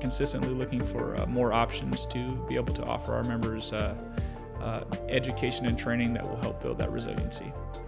consistently looking for more options to be able to offer our members education and training that will help build that resiliency.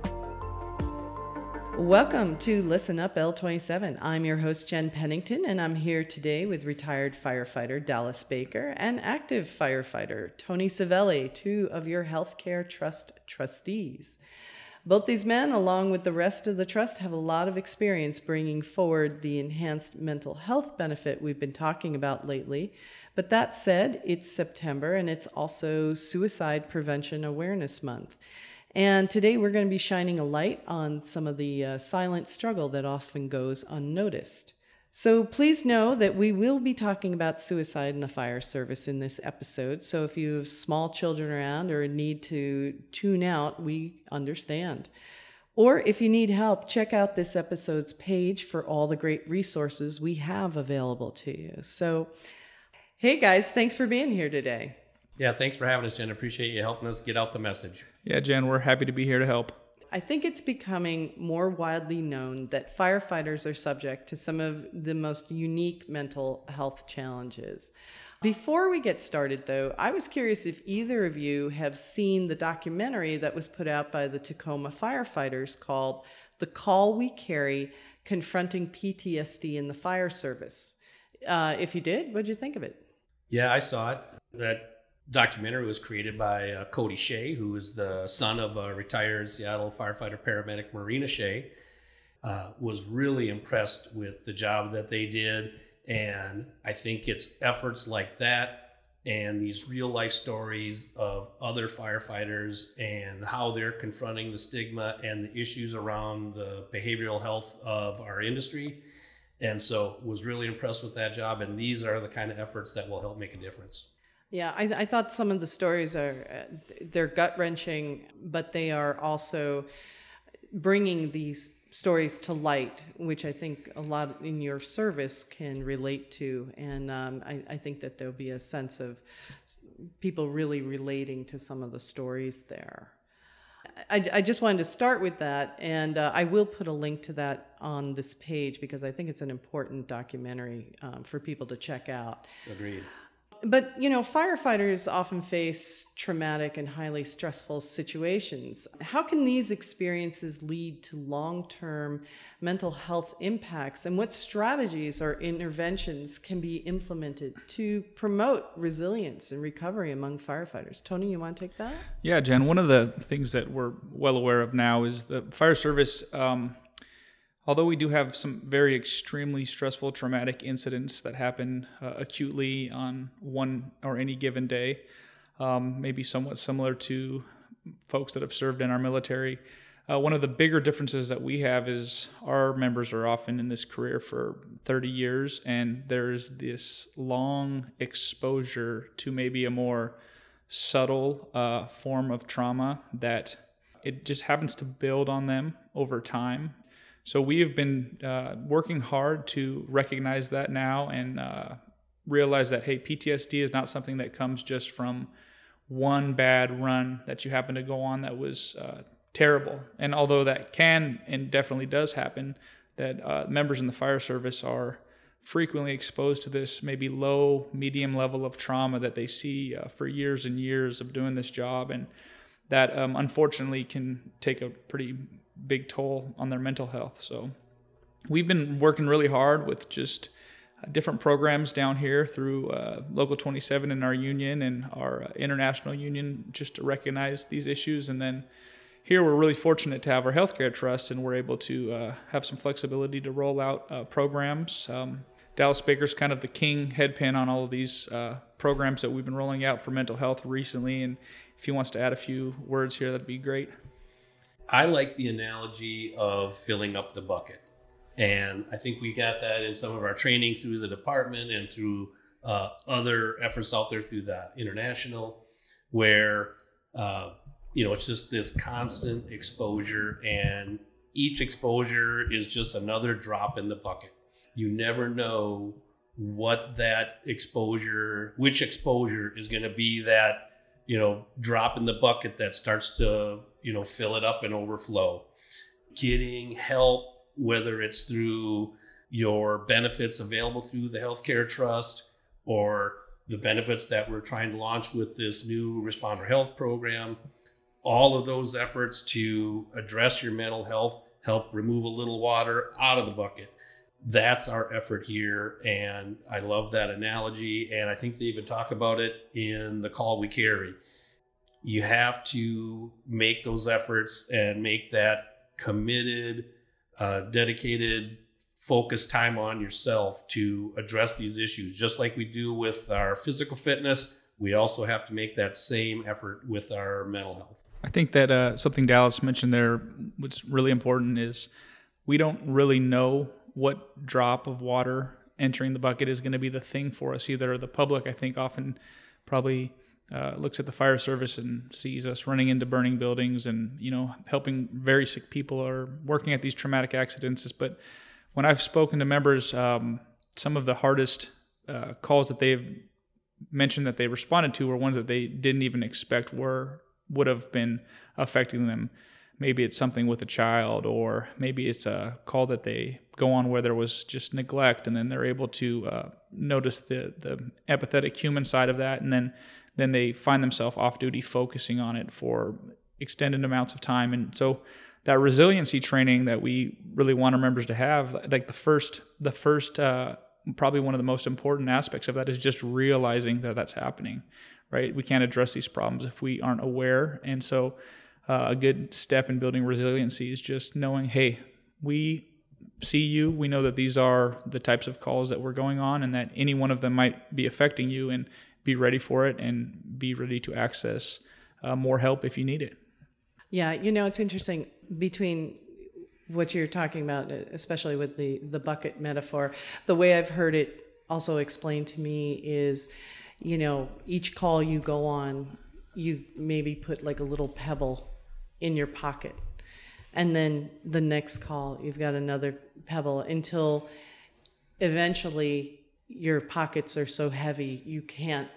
Welcome to Listen Up L27. I'm your host, Jen Pennington, and I'm here today with retired firefighter Dallas Baker and active firefighter Tony Savelli, two of your Healthcare Trust trustees. Both these men, along with the rest of the trust, have a lot of experience bringing forward the enhanced mental health benefit we've been talking about lately. But that said, it's September, and it's also Suicide Prevention Awareness Month. And today we're going to be shining a light on some of the silent struggle that often goes unnoticed. So please know that we will be talking about suicide in the fire service in this episode. So if you have small children around or need to tune out, we understand. Or if you need help, check out this episode's page for all the great resources we have available to you. So, hey guys, thanks for being here today. Yeah, thanks for having us, Jen. Appreciate you helping us get out the message. Yeah, Jen, we're happy to be here to help. I think it's becoming more widely known that firefighters are subject to some of the most unique mental health challenges. Before we get started, though, I was curious if either of you have seen the documentary that was put out by the Tacoma firefighters called The Call We Carry: Confronting PTSD in the Fire Service. If you did, what did you think of it? Yeah, I saw it. That documentary was created by Cody Shea, who is the son of a retired Seattle firefighter paramedic Marina Shea. Was really impressed with the job that they did, and I think it's efforts like that and these real life stories of other firefighters and how they're confronting the stigma and the issues around the behavioral health of our industry. And so was really impressed with that job, and these are the kind of efforts that will help make a difference. Yeah, I thought some of the stories they're gut-wrenching, but they are also bringing these stories to light, which I think a lot in your service can relate to. And I think that there'll be a sense of people really relating to some of the stories there. I just wanted to start with that, and I will put a link to that on this page because I think it's an important documentary for people to check out. Agreed. But, you know, firefighters often face traumatic and highly stressful situations. How can these experiences lead to long-term mental health impacts, and what strategies or interventions can be implemented to promote resilience and recovery among firefighters? Tony, you want to take that? Yeah, Jen, one of the things that we're well aware of now is the fire service, although we do have some very extremely stressful, traumatic incidents that happen acutely on one or any given day, maybe somewhat similar to folks that have served in our military. One of the bigger differences that we have is our members are often in this career for 30 years, and there's this long exposure to maybe a more subtle form of trauma that it just happens to build on them over time. So we have been working hard to recognize that now and realize that, hey, PTSD is not something that comes just from one bad run that you happen to go on that was terrible. And although that can and definitely does happen, that members in the fire service are frequently exposed to this maybe low, medium level of trauma that they see for years and years of doing this job. And that unfortunately can take a pretty big toll on their mental health. So we've been working really hard with just different programs down here through Local 27 in our union and our international union just to recognize these issues. And then here we're really fortunate to have our healthcare trust, and we're able to have some flexibility to roll out programs. Dallas Baker's kind of the king headpin on all of these programs that we've been rolling out for mental health recently. And if he wants to add a few words here, that'd be great. I like the analogy of filling up the bucket. And I think we got that in some of our training through the department and through other efforts out there through the international, where, it's just this constant exposure, and each exposure is just another drop in the bucket. You never know which exposure is going to be that, drop in the bucket that starts to, fill it up and overflow. Getting help, whether it's through your benefits available through the healthcare trust or the benefits that we're trying to launch with this new responder health program. All of those efforts to address your mental health, help remove a little water out of the bucket. That's our effort here. And I love that analogy. And I think they even talk about it in the call we carry. You have to make those efforts and make that committed, dedicated, focused time on yourself to address these issues. Just like we do with our physical fitness, we also have to make that same effort with our mental health. I think that something Dallas mentioned there, what's really important is we don't really know what drop of water entering the bucket is going to be the thing for us. Either the public, I think, often probably looks at the fire service and sees us running into burning buildings and, helping very sick people or working at these traumatic accidents. But when I've spoken to members, some of the hardest calls that they've mentioned that they responded to were ones that they didn't even expect would have been affecting them. Maybe it's something with a child, or maybe it's a call that they go on where there was just neglect, and then they're able to notice the empathetic human side of that, and then they find themselves off duty focusing on it for extended amounts of time. And so that resiliency training that we really want our members to have, like the first probably one of the most important aspects of that is just realizing that that's happening, right? We can't address these problems if we aren't aware. And so a good step in building resiliency is just knowing, hey, we see you. We know that these are the types of calls that we're going on and that any one of them might be affecting you, and be ready for it and be ready to access more help if you need it. Yeah, it's interesting between what you're talking about, especially with the bucket metaphor. The way I've heard it also explained to me is, each call you go on, you maybe put like a little pebble in your pocket. And then the next call, you've got another pebble until eventually your pockets are so heavy you can't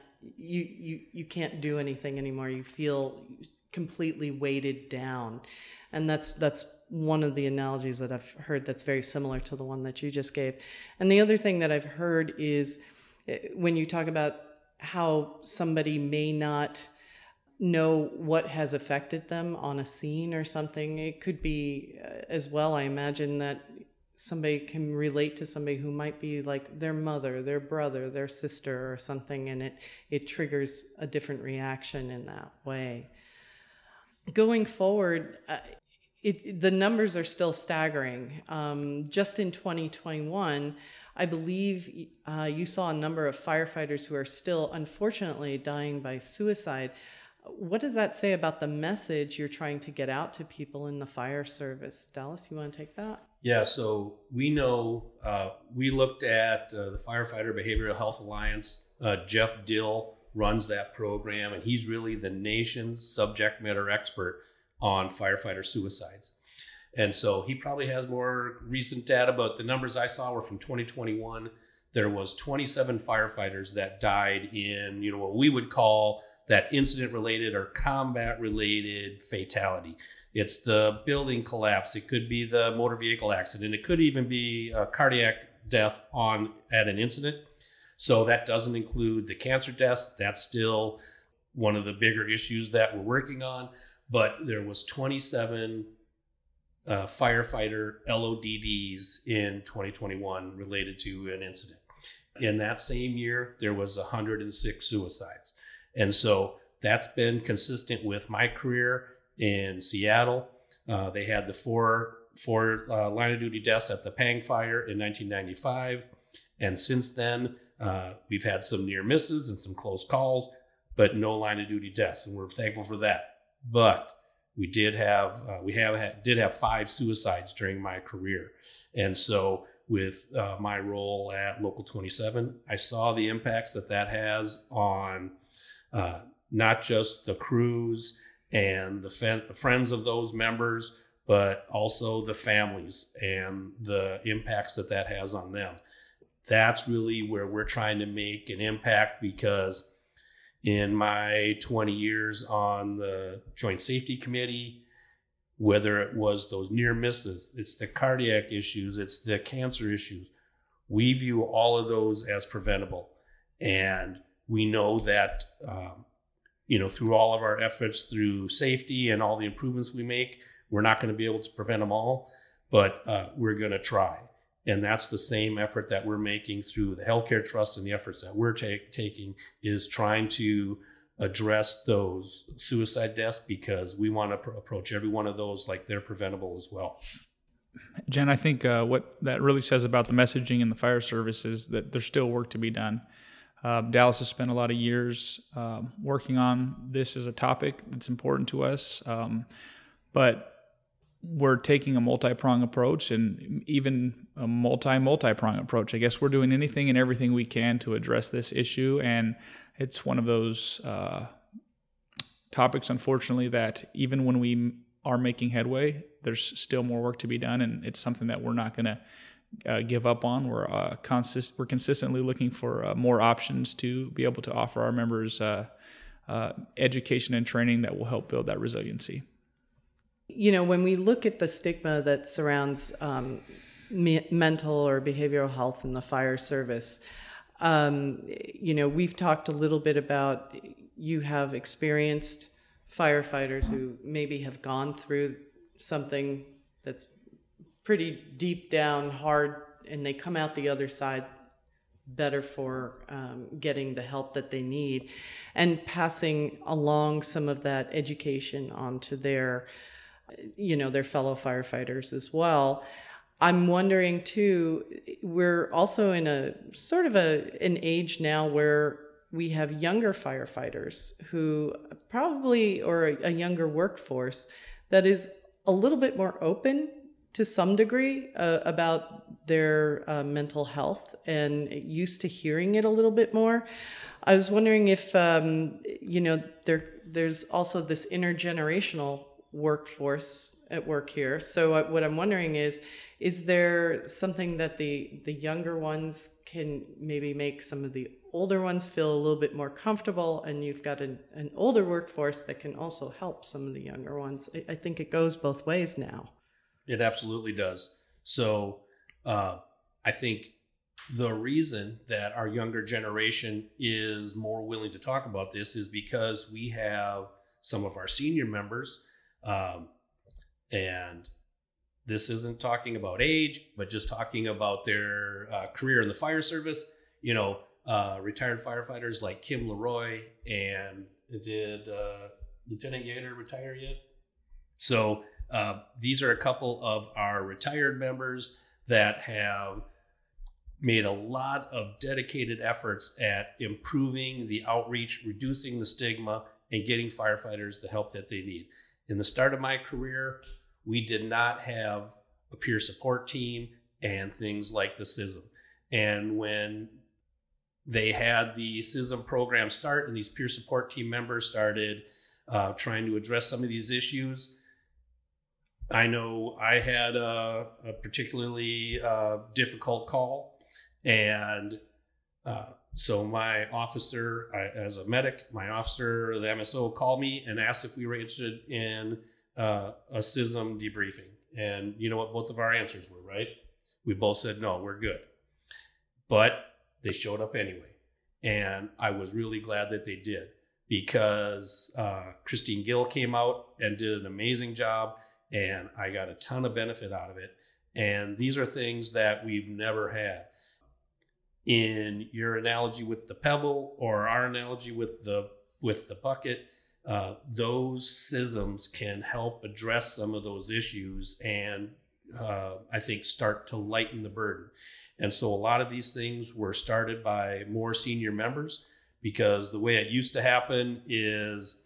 do anything anymore. You feel completely weighted down. And that's one of the analogies that I've heard that's very similar to the one that you just gave. And the other thing that I've heard is when you talk about how somebody may not know what has affected them on a scene or something, it could be as well, I imagine, that somebody can relate to somebody who might be like their mother, their brother, their sister or something, and it triggers a different reaction in that way. Going forward, the numbers are still staggering. Just in 2021, I believe you saw a number of firefighters who are still, unfortunately, dying by suicide. What does that say about the message you're trying to get out to people in the fire service? Dallas, you want to take that? Yeah, so we know, we looked at the Firefighter Behavioral Health Alliance. Jeff Dill runs that program, and he's really the nation's subject matter expert on firefighter suicides. And so he probably has more recent data, but the numbers I saw were from 2021. There was 27 firefighters that died in, what we would call that incident-related or combat-related fatality. It's the building collapse. It could be the motor vehicle accident. It could even be a cardiac death at an incident. So that doesn't include the cancer deaths. That's still one of the bigger issues that we're working on. But there was 27 firefighter LODDs in 2021 related to an incident. In that same year, there was 106 suicides. And so that's been consistent with my career in Seattle. They had the four line of duty deaths at the Pang Fire in 1995. And since then, we've had some near misses and some close calls, but no line of duty deaths. And we're thankful for that. But we did have 5 suicides during my career. And so with my role at Local 27, I saw the impacts that has on not just the crews and the friends of those members, but also the families and the impacts that has on them. That's really where we're trying to make an impact, because in my 20 years on the Joint Safety Committee, whether it was those near misses, it's the cardiac issues, it's the cancer issues, we view all of those as preventable. And we know that, through all of our efforts through safety and all the improvements we make, we're not going to be able to prevent them all, but we're going to try. And that's the same effort that we're making through the Healthcare Trust, and the efforts that we're taking is trying to address those suicide deaths, because we want to approach every one of those like they're preventable as well. Jen, I think what that really says about the messaging in the fire service is that there's still work to be done. Dallas has spent a lot of years working on this as a topic that's important to us, but we're taking a multi-prong approach, and even a multi-prong approach. I guess we're doing anything and everything we can to address this issue, and it's one of those topics, unfortunately, that even when we are making headway, there's still more work to be done, and it's something that we're not going to give up on. We're consistently looking for more options to be able to offer our members education and training that will help build that resiliency. When we look at the stigma that surrounds mental or behavioral health in the fire service, we've talked a little bit about, you have experienced firefighters who maybe have gone through something that's pretty deep down, hard, and they come out the other side better for getting the help that they need, and passing along some of that education onto their fellow firefighters as well. I'm wondering too, we're also in a sort of an age now where we have younger firefighters who probably, or a younger workforce that is a little bit more open to some degree about their mental health and used to hearing it a little bit more. I was wondering if, there's also this intergenerational workforce at work here. So what I'm wondering is there something that the younger ones can maybe make some of the older ones feel a little bit more comfortable, and you've got an older workforce that can also help some of the younger ones? I think it goes both ways now. It absolutely does. So I think the reason that our younger generation is more willing to talk about this is because we have some of our senior members, and this isn't talking about age, but just talking about their career in the fire service. Retired firefighters like Kim Leroy, and did Lieutenant Yater retire yet? So these are a couple of our retired members that have made a lot of dedicated efforts at improving the outreach, reducing the stigma, and getting firefighters the help that they need. In the start of my career, we did not have a peer support team and things like the CISM. And when they had the CISM program start and these peer support team members started trying to address some of these issues, I know I had a particularly difficult call. And so my officer, as a medic, my officer, the MSO, called me and asked if we were interested in a CISM debriefing. And you know what both of our answers were, right? We both said, no, we're good. But they showed up anyway. And I was really glad that they did, because Christine Gill came out and did an amazing job, and I got a ton of benefit out of it. And these are things that we've never had. In your analogy with the pebble, or our analogy with the bucket, those CISMs can help address some of those issues and I think start to lighten the burden. And so a lot of these things were started by more senior members, because the way it used to happen is,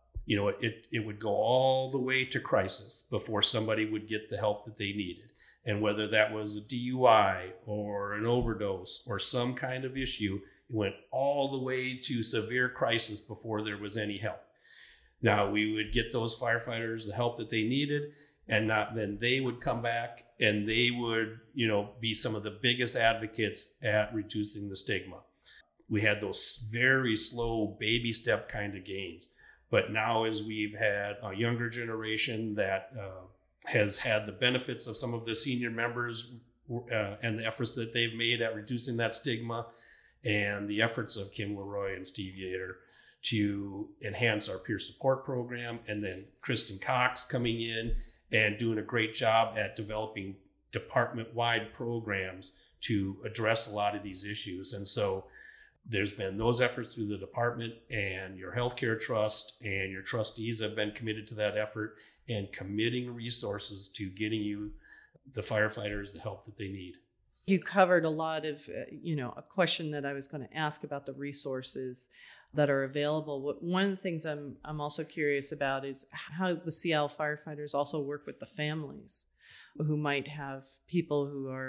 it would go all the way to crisis before somebody would get the help that they needed. And whether that was a DUI or an overdose or some kind of issue, it went all the way to severe crisis before there was any help. Now, we would get those firefighters the help that they needed, and then they would come back and they would, be some of the biggest advocates at reducing the stigma. We had those very slow baby step kind of gains. But now, as we've had a younger generation that has had the benefits of some of the senior members and the efforts that they've made at reducing that stigma, and the efforts of Kim Leroy and Steve Yater to enhance our peer support program, and then Kristen Cox coming in and doing a great job at developing department-wide programs to address a lot of these issues. And so there's been those efforts through the department, and your healthcare trust and your trustees have been committed to that effort and committing resources to getting you, the firefighters, the help that they need. You covered a lot of, a question that I was going to ask about the resources that are available. One of the things I'm also curious about is how the Seattle firefighters also work with the families who might have people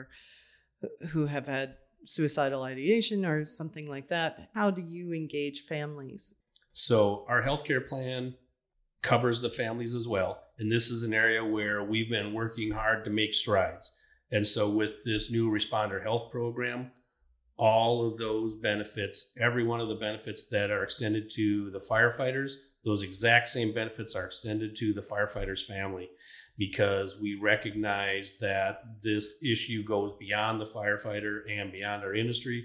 who have had suicidal ideation or something like that. How do you engage families? So our healthcare plan covers the families as well. And this is an area where we've been working hard to make strides. And so with this new responder health program, all of those benefits, every one of the benefits that are extended to the firefighters, those exact same benefits are extended to the firefighter's family, because we recognize that this issue goes beyond the firefighter and beyond our industry.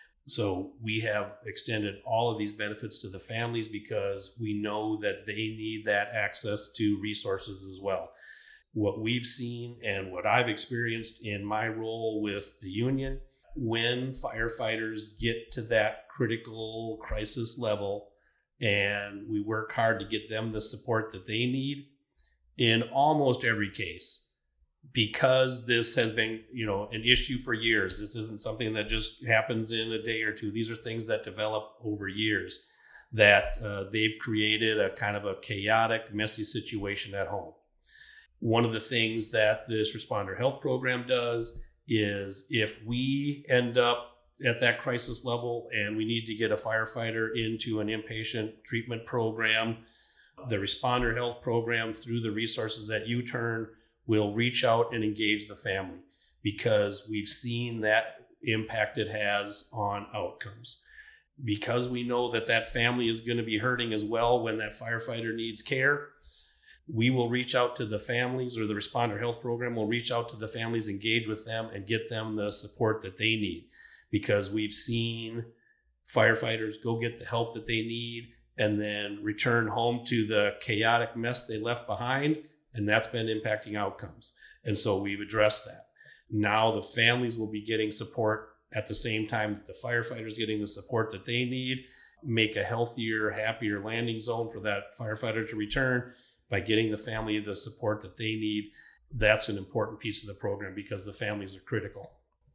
So we have extended all of these benefits to the families because we know that they need that access to resources as well. What we've seen and what I've experienced in my role with the union, when firefighters get to that critical crisis level and we work hard to get them the support that they need, in almost every case, because this has been, an issue for years. This isn't something that just happens in a day or two. These are things that develop over years, that they've created a kind of a chaotic, messy situation at home. One of the things that this responder health program does is, if we end up at that crisis level and we need to get a firefighter into an inpatient treatment program, the responder health program, through the resources that U-Turn, will reach out and engage the family, because we've seen that impact it has on outcomes. Because we know that that family is going to be hurting as well when that firefighter needs care, we will reach out to the families, or the responder health program will reach out to the families, engage with them, and get them the support that they need. Because we've seen firefighters go get the help that they need and then return home to the chaotic mess they left behind, and that's been impacting outcomes. And so we've addressed that. Now the families will be getting support at the same time that the firefighters getting the support that they need, make a healthier, happier landing zone for that firefighter to return by getting the family the support that they need. That's an important piece of the program, because the families are critical.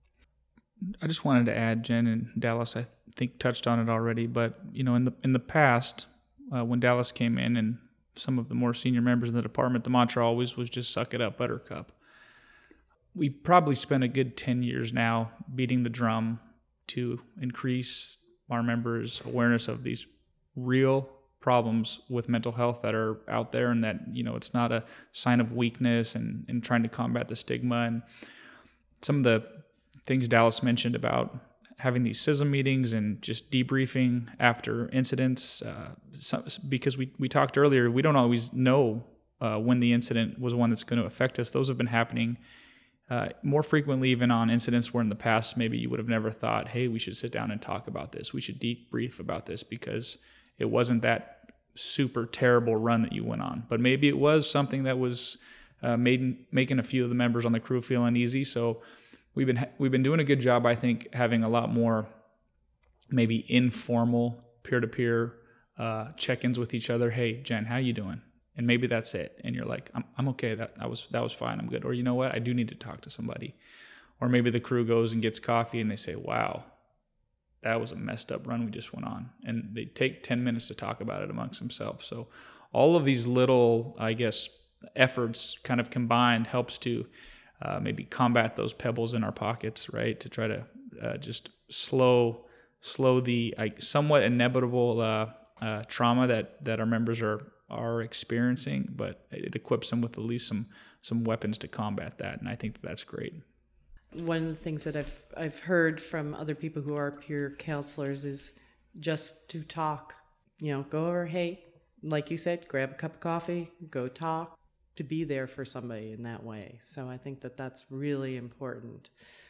I just wanted to add, Jen and Dallas, I think touched on it already, but in the past, when Dallas came in and some of the more senior members in the department, the mantra always was just suck it up, buttercup. We've probably spent a good 10 years now beating the drum to increase our members' awareness of these real problems with mental health that are out there, and that, it's not a sign of weakness, and trying to combat the stigma. And some of the things Dallas mentioned about having these CISM meetings and just debriefing after incidents, because we talked earlier, we don't always know when the incident was one that's going to affect us. Those have been happening more frequently even on incidents where in the past maybe you would have never thought, hey, we should sit down and talk about this. We should debrief about this, because it wasn't that super terrible run that you went on. But maybe it was something that was making a few of the members on the crew feel uneasy. So we've been doing a good job, I think, having a lot more maybe informal peer-to-peer check-ins with each other. Hey, Jen, how you doing? And maybe that's it. And you're like, I'm okay. That was fine. I'm good. Or you know what? I do need to talk to somebody. Or maybe the crew goes and gets coffee and they say, wow, that was a messed up run we just went on. And they take 10 minutes to talk about it amongst themselves. So all of these little, I guess, efforts kind of combined helps to maybe combat those pebbles in our pockets, right? To try to just slow the somewhat inevitable trauma that our members are experiencing, but it equips them with at least some weapons to combat that, and I think that's great. One of the things that I've heard from other people who are peer counselors is just to talk. Go over, hey, like you said, grab a cup of coffee, go talk, to be there for somebody in that way. So I think that that's really important.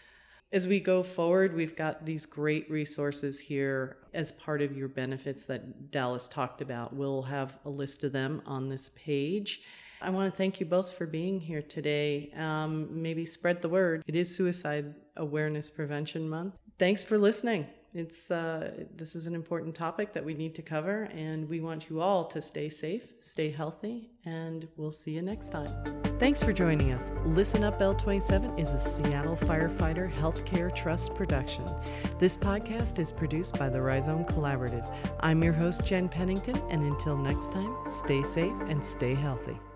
As we go forward, we've got these great resources here as part of your benefits that Dallas talked about. We'll have a list of them on this page. I want to thank you both for being here today. Maybe spread the word. It is Suicide Awareness Prevention Month. Thanks for listening. This is an important topic that we need to cover, and we want you all to stay safe, stay healthy, and we'll see you next time. Thanks for joining us. Listen Up L27 is a Seattle Firefighter Healthcare Trust production. This podcast is produced by the Rhizome Collaborative. I'm your host, Jen Pennington, and until next time, stay safe and stay healthy.